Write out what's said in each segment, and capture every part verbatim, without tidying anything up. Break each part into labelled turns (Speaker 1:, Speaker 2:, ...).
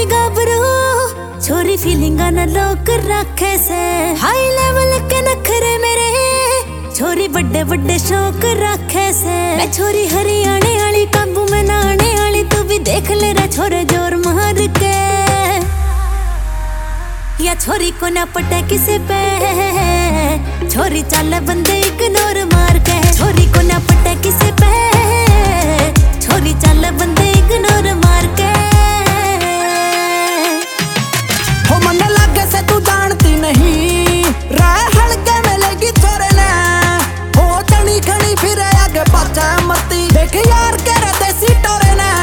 Speaker 1: छोरी गाबरू छोरी फीलिंगा न लोक रखे से हाई लेवल के नखरे मेरे छोरी बड़े बड़े शौक रखे से मैं छोरी हरियाणे वाली काबू में नाने वाली तू भी देख ले रे छोरे जोर मार के या छोरी को ना पटे किसी पे छोरी चल बंदे इग्नोर मार के छोरी को ना पटे किसी पे छोरी चल बंदे इग्नोर मार के
Speaker 2: हो मन लगे से तू जानती नहीं रह हल्के में लगी छोरे ने हो तनी खड़ी फिर आगे पाछा मती देख यार के देसी टोरे ने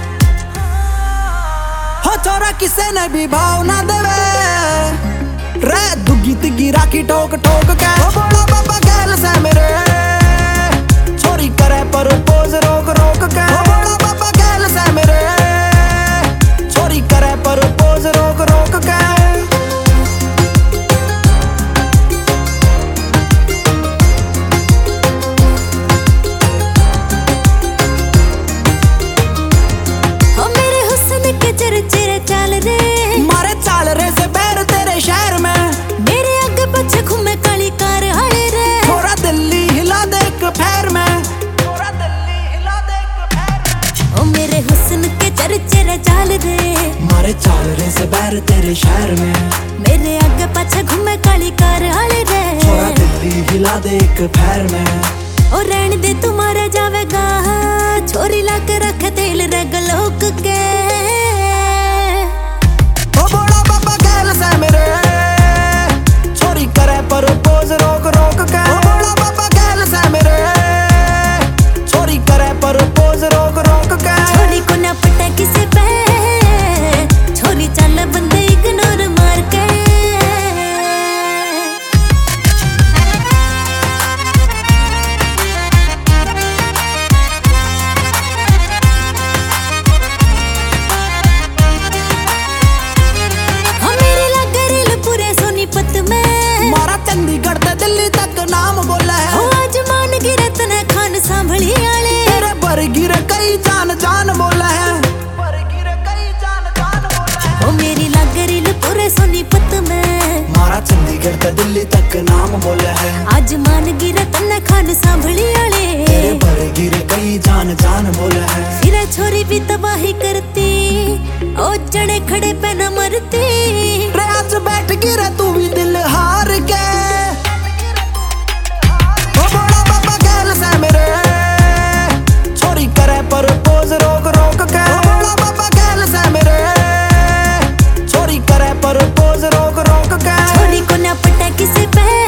Speaker 2: हो छोरा किसे ने भी भाव ना देवे रे दुगी तिगी राखी ठोक ठोक के हो बड़ा बाबा गैल से मेरे छोरी करे प्रपोज रोक रोक के हो बड़ा बाबा गैल से मेरे छोरी करे प्रपोज रोक रोक के
Speaker 1: हो मेरे हुस्न के चरचरे चाल रे
Speaker 2: मारे चाल रे से पैर तेरे शहर में
Speaker 1: मेरे आगे पीछे घूमे काली कार हड़े रे
Speaker 2: थोड़ा दिल्ली हिला दे एक पैर में थोड़ा दिल्ली हिला दे एक पैर में
Speaker 1: ओ मेरे हुस्न के चरचरे चाल रे
Speaker 2: मारे चाल रे से पैर तेरे शहर में
Speaker 1: मेरे आगे पीछे घूमे काली कार हड़े रे
Speaker 2: थोड़ा दिल्ली हिला दे एक पैर में
Speaker 1: ओ रहन दे तुम्हारा जावेगा छोरी ला के रखे तेल रे गलोक के
Speaker 2: ओ बड़ा बाबा गैल से मेरे छोरी करे प्रपोज रोक रोक के ओ बड़ा बाबा गैल से मेरे छोरी करे प्रपोज रोक रोक के
Speaker 1: छोरी को ना पटे किसी पे छोरी चल बंदे इग्नोर मार के
Speaker 2: मारा चंडीगढ़ से दिल्ली तक नाम बोला है
Speaker 1: हो आज मान गिरे तने खान सांभली आले
Speaker 2: तेरे पर गिरे कई जान जान बोला है पर गिरे कई जान जान बोला है
Speaker 1: ओ मेरी लागरिल पूरे सोनीपत में
Speaker 2: मारा चंडीगढ़ से दिल्ली तक नाम बोला है
Speaker 1: आज मान गिरे तने खान सांभली आले
Speaker 2: तेरे पर गिरे कई जान जान बोला है
Speaker 1: फिर छोरी भी तबाही करती ओ चढ़े खड़े पे न मरती
Speaker 2: रे आज बैठ गिरे तू भी दिल हार के ओ बड़ा बाबा गैल से मेरे छोरी करे प्रपोज रोक रोक के ओ बड़ा बाबा गैल से मेरे छोरी करे प्रपोज रोक रोक के
Speaker 1: छोरी को ना पटे किसी पे